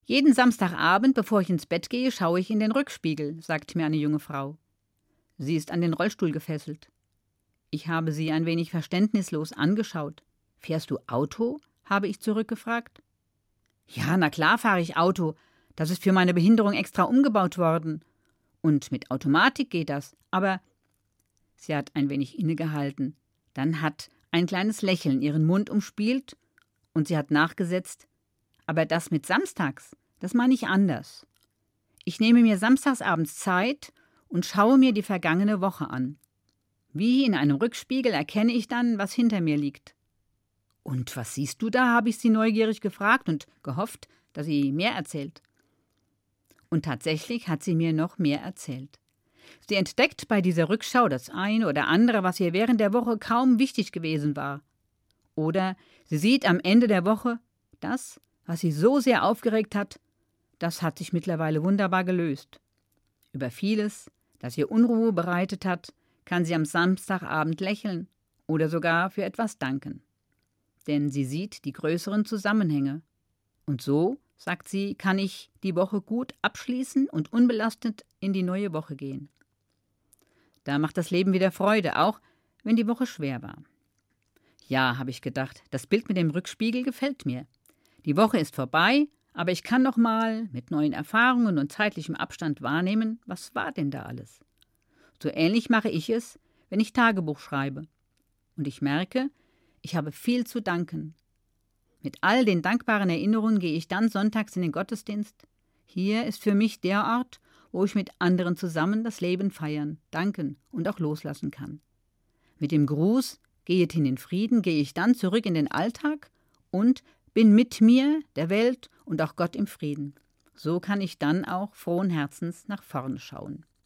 »Jeden Samstagabend, bevor ich ins Bett gehe, schaue ich in den Rückspiegel«, sagt mir eine junge Frau. Sie ist an den Rollstuhl gefesselt. Ich habe sie ein wenig verständnislos angeschaut. »Fährst du Auto?«, habe ich zurückgefragt. »Ja, na klar fahre ich Auto. Das ist für meine Behinderung extra umgebaut worden. Und mit Automatik geht das, aber...« Sie hat ein wenig innegehalten. Dann hat ein kleines Lächeln ihren Mund umspielt und sie hat nachgesetzt: »Aber das mit samstags, das meine ich anders. Ich nehme mir samstagsabends Zeit und schaue mir die vergangene Woche an. Wie in einem Rückspiegel erkenne ich dann, was hinter mir liegt.« »Und was siehst du da?«, habe ich sie neugierig gefragt und gehofft, dass sie mehr erzählt. Und tatsächlich hat sie mir noch mehr erzählt. Sie entdeckt bei dieser Rückschau das eine oder andere, was ihr während der Woche kaum wichtig gewesen war. Oder sie sieht am Ende der Woche, das, was sie so sehr aufgeregt hat, das hat sich mittlerweile wunderbar gelöst. Über vieles, das ihr Unruhe bereitet hat, kann sie am Samstagabend lächeln oder sogar für etwas danken. Denn sie sieht die größeren Zusammenhänge. Und so, sagt sie, kann ich die Woche gut abschließen und unbelastet in die neue Woche gehen. Da macht das Leben wieder Freude, auch wenn die Woche schwer war. Ja, habe ich gedacht, das Bild mit dem Rückspiegel gefällt mir. Die Woche ist vorbei, aber ich kann noch mal mit neuen Erfahrungen und zeitlichem Abstand wahrnehmen, was war denn da alles. So ähnlich mache ich es, wenn ich Tagebuch schreibe. Und ich merke, ich habe viel zu danken. Mit all den dankbaren Erinnerungen gehe ich dann sonntags in den Gottesdienst. Hier ist für mich der Ort, wo ich mit anderen zusammen das Leben feiern, danken und auch loslassen kann. Mit dem Gruß »Gehet in den Frieden« gehe ich dann zurück in den Alltag und bin mit mir, der Welt und auch Gott im Frieden. So kann ich dann auch frohen Herzens nach vorne schauen.